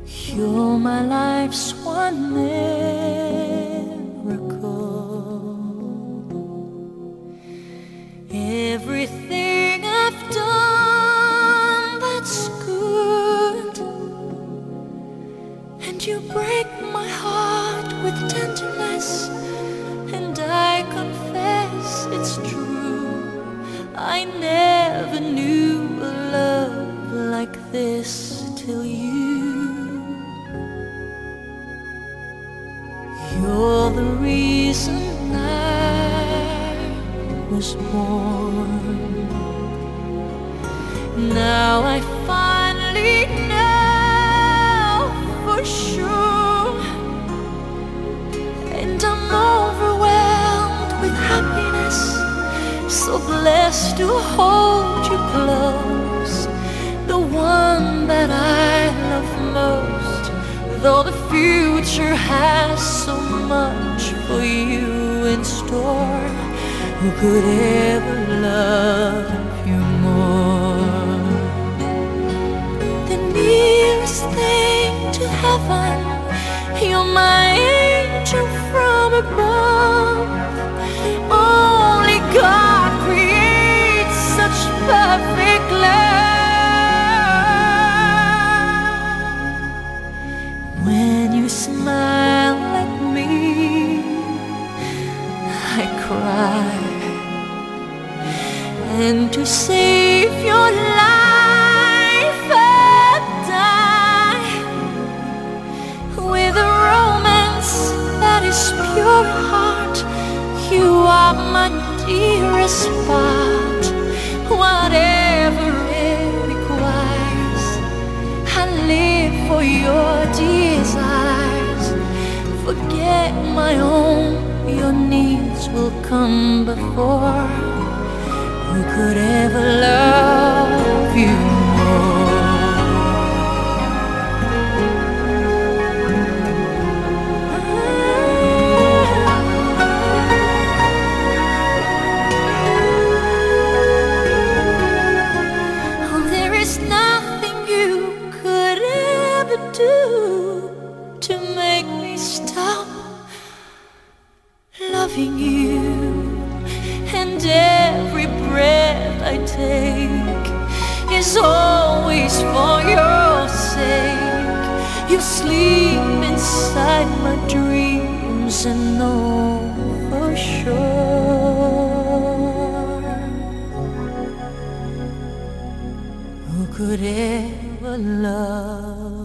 You're my life's one miracle. Everything I've done that's good, and you break my heart with tenderness, and I confess it's true. I never knew a love like this till you. You're the reason I was born. Now I finally know for sure, and I'm overwhelmed with happiness, so blessed to hold you close, the one that I love most, though the future has so much for you in store. Who could ever love you more? The nearest thing to heaven, you're my angel from above. Only God creates such perfect love. When you smile at me, I cry. And to save your life I'd die, with a romance that is pure heart. You are my dearest part. Whatever it requires, I live for your desires. Forget my own, your needs will come before. Who could ever love you more? Oh, there is nothing you could ever do to make me stop loving you. And every breath I take is always for your sake. You sleep inside my dreams and know for sure. Who could ever love